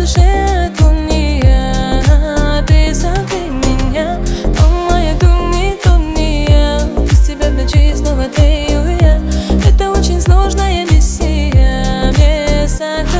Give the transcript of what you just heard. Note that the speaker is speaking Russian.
душе дуния. Ты согрей меня, о моя дуния. Без тебя в ночи снова ты и я. Это очень сложная миссия. Мне согрей